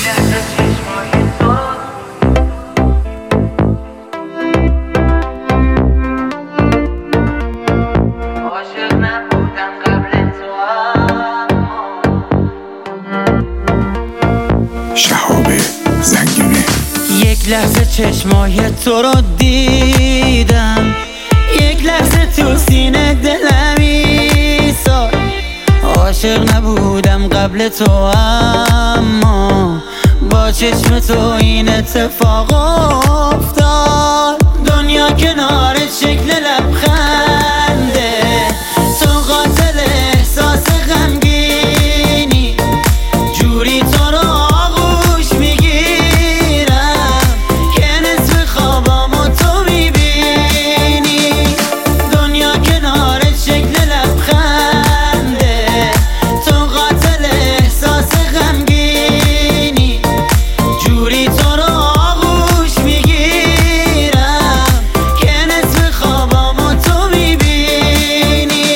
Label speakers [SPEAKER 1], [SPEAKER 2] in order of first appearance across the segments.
[SPEAKER 1] شهاب زنگینه.
[SPEAKER 2] یک لحظه چشمای تو رو دیدم، یک لحظه تو سینه دلم ایستاد. عاشق نبودم قبل تو، اما با چشم تو این اتفاق افتاد. دنیا کنارت شکل لبخنده، تو قاتل احساس غمگینی. جوری تو رو آغوش میگیرم که نصف خوابامو تو میبینی. دنیا کنارت شکل لبخنده، تو قاتل احساس غمگینی. جوری تو رو آغوش میگیرم که نصف خوابامو تو میبینی.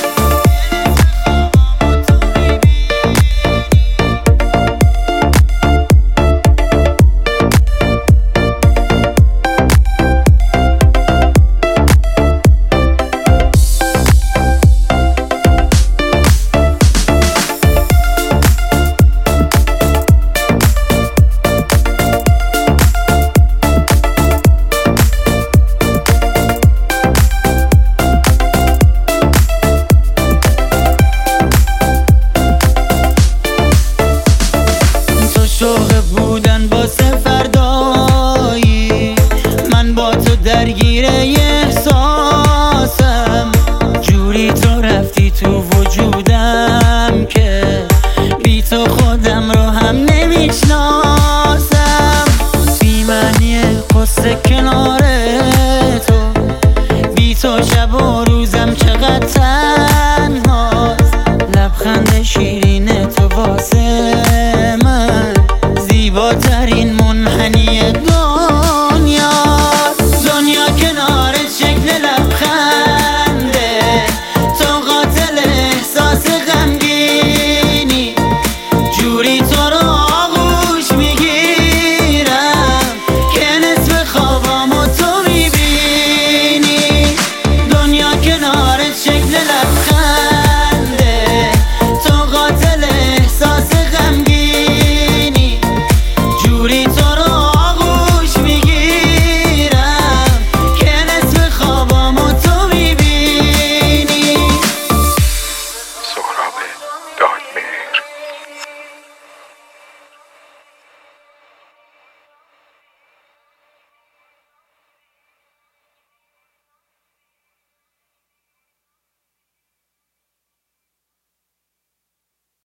[SPEAKER 2] شوق بودن با فردایی، من با تو درگیر احساسم. جوری تو رفتی تو وجودم که بی تو خودم رو هم نمیشناسم. بی معنی قصه کنار تو، بی تو شب و روزم چقدر تنهاست. لبخند شیرین تو واسه من زیباترین